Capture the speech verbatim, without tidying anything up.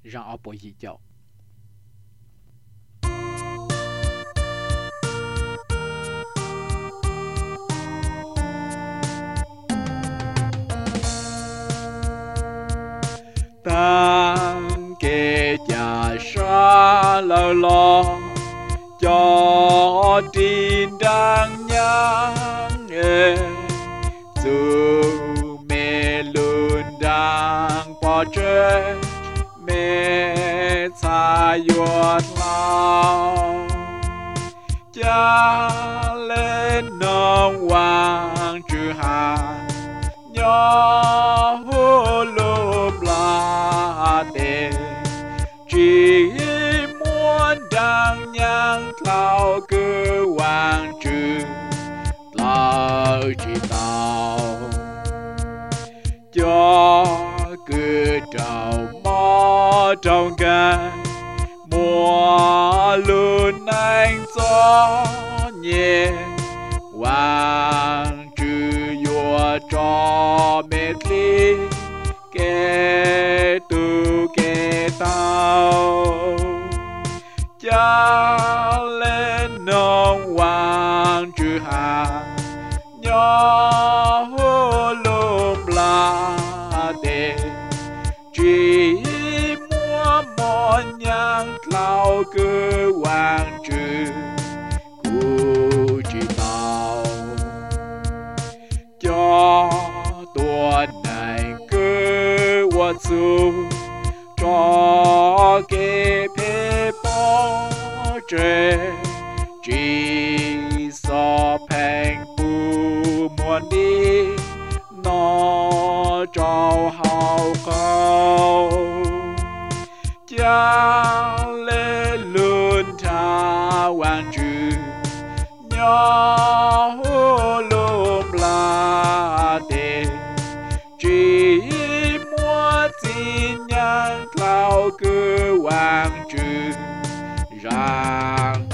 让阿伯一叫。Tăng kê cha sa lơ lo cho tin đang nhang nghe dù mẹ luôn đang bỏ chơi mẹ xa yuột lao cha lên nông hoàng chữ hà nhỏ hô lùm la tê chỉ muốn đang nhang thao cứ hoàng chữ lao chỉ tao cho cứ trào mò trong gan mùa luôn anh gió nhẹ hoàng chữ yua cho mệt ly kê tu kê tao cha lên nông hoàng chữ hà nhỏ hô lùm la tê chỉ mua mò nhang lao cứ hoàng chữ cụ chỉ tao cho tuần này cứ vật su cho cái phê bó trề chỉ so phèn bù muôn đi nó cho hào khâu cha lên luôn tha hoàng chữ nhỏ hô lùm la tê chỉ mua tin nhang lao cứ hoàng chữ rằng